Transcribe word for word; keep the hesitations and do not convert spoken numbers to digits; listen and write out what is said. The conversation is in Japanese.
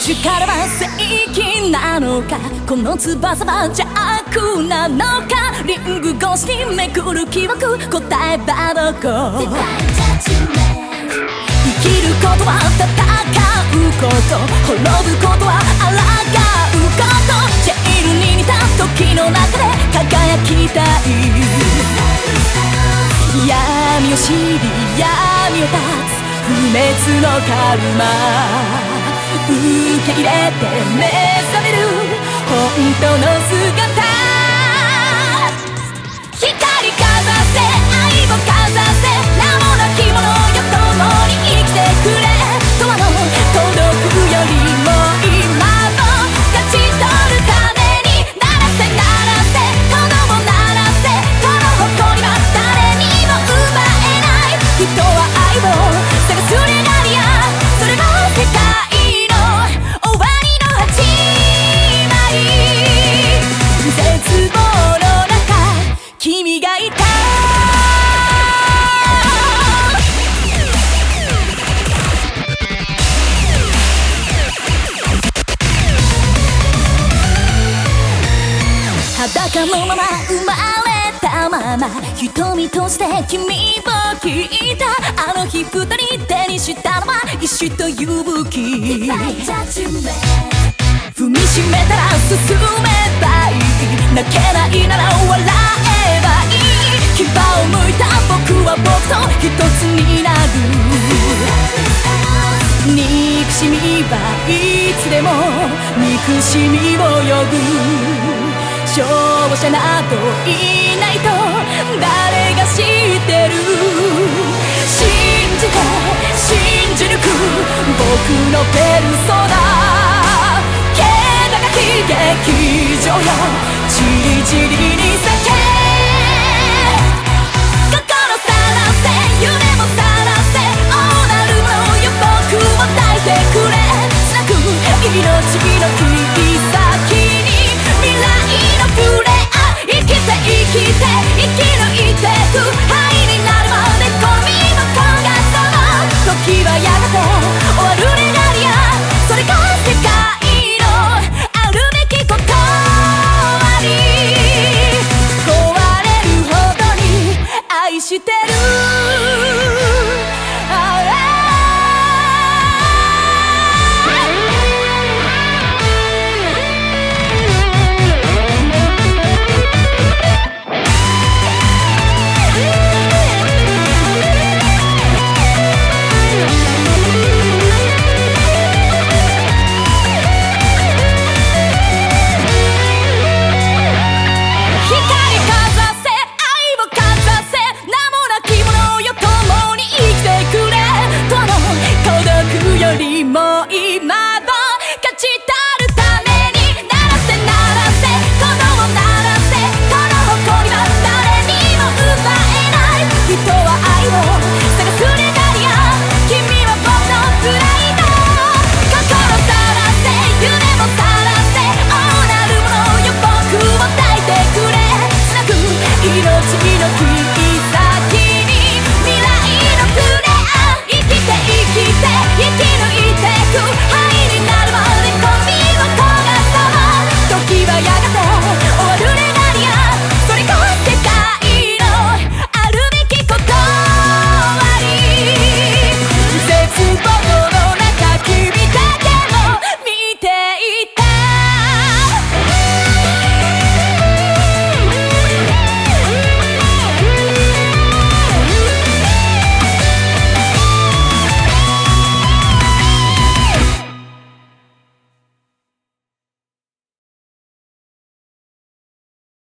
力は正義なのか、この翼は邪悪なのか、リング越しにめくる記憶、答えはどこ？生きることは戦うこと、滅ぶことは抗うこと、ジェイルに似た時の中で輝きたい。闇を知り闇を断つ不滅のカルマ、受け入れて目覚める本当の姿、光かざせ愛をかざせ、名もなき者よ共に生きてくれ、永遠の届くよりも今も勝ち取るために、鳴らせ鳴らせ炎を鳴らせ、この誇りは誰にも奪えない、人は愛を探すレガリア、それは世界の終わりの始まり、絶望の中君がいた。裸のまま生まれたまま、瞳として君を聞いた、あの日二人手にしたのは石という武器、踏みしめたら進めばいい、泣けないなら笑えばいい、牙を向いた僕は僕と一つになる、憎しみはいつでも憎しみを呼ぶ、勝者などいないと誰が知ってる、信じて信じ抜く僕のペルソナ、気高き劇場よちりちりに咲け、心さらせ夢もさらせ、大なるものよ僕を抱いてくれ、つなぐ命の切り先に未来の触れ合う、生きて生きて生き抜いてく、灰になるまでゴミ箱がその時はやがて終わるレガリア、それが世界のあるべきことあり、壊れるほどに愛してる。